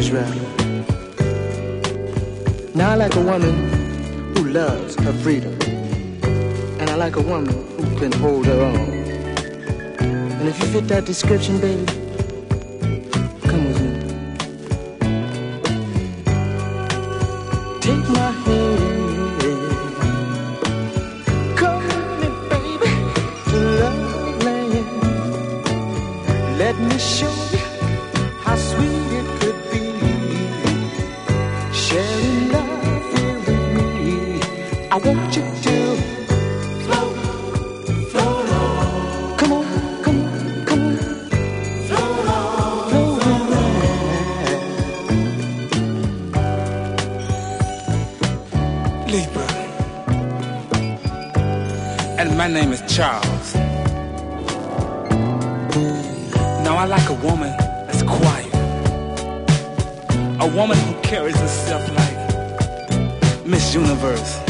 rather. Now I like a woman who loves her freedom. And I like a woman who can hold her own. And if you fit that description, baby, come with me. Take my hand, come with me, baby, to love land. Let me show you how sweet it could be, sharing love here with me. I want you to float, float on. Come on, come on, come on. Float on, float on. Libra. And my name is Charles. Now I like a woman that's quiet. A woman who carries herself like Miss Universe.